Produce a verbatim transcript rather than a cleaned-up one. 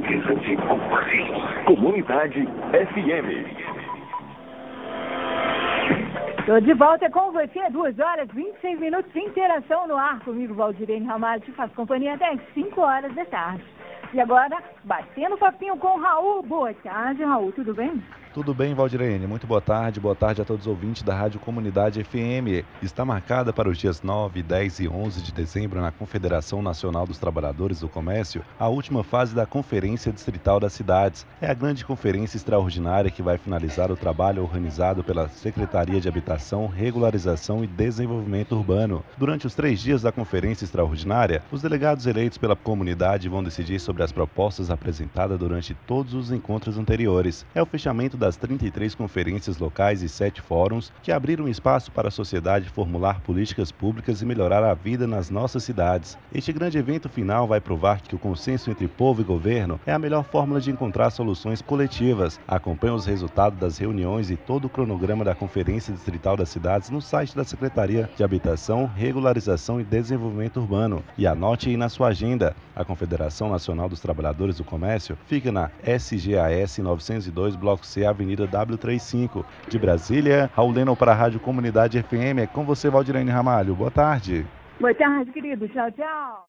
Comunidade F M. Estou de volta com você, duas horas e vinte e seis minutos de interação no ar. Comigo, Valdirene Ramalho, te faço companhia até as cinco horas da tarde. E agora, batendo papinho com o Raul. Boa tarde, Raul, tudo bem? Tudo bem, Valdirene. Muito boa tarde. Boa tarde a todos os ouvintes da Rádio Comunidade F M. Está marcada para os dias nove, dez e onze de dezembro na Confederação Nacional dos Trabalhadores do Comércio a última fase da Conferência Distrital das Cidades. É a grande conferência extraordinária que vai finalizar o trabalho organizado pela Secretaria de Habitação, Regularização e Desenvolvimento Urbano. Durante os três dias da conferência extraordinária, os delegados eleitos pela comunidade vão decidir sobre as propostas apresentadas durante todos os encontros anteriores. É o fechamento da das trinta e três conferências locais e sete fóruns que abriram espaço para a sociedade formular políticas públicas e melhorar a vida nas nossas cidades. Este grande evento final vai provar que o consenso entre povo e governo é a melhor fórmula de encontrar soluções coletivas. Acompanhe os resultados das reuniões e todo o cronograma da Conferência Distrital das Cidades no site da Secretaria de Habitação, Regularização e Desenvolvimento Urbano. E anote aí na sua agenda. A Confederação Nacional dos Trabalhadores do Comércio fica na S G A S novecentos e dois, Bloco C, Avenida W trinta e cinco. De Brasília, Raul Leno para a Rádio Comunidade F M. É com você, Valdirene Ramalho. Boa tarde. Boa tarde, querido. Tchau, tchau.